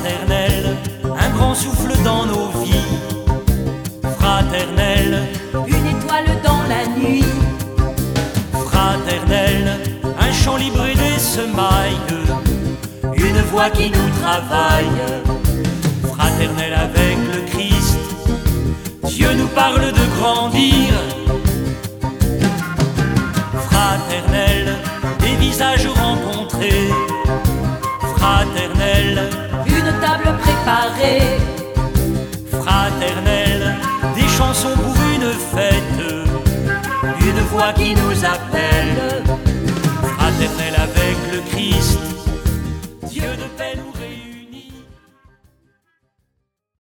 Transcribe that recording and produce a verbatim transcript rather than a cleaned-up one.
Fraternel, un grand souffle dans nos vies. Fraternel, une étoile dans la nuit. Fraternel, un chant libre et des semailles, une voix qui nous travaille. Fraternel avec le Christ, Dieu nous parle de grandir. Fraternel, des visages rencontrés. Fraternel, une table préparée. Fraternel, des chansons pour une fête, une voix qui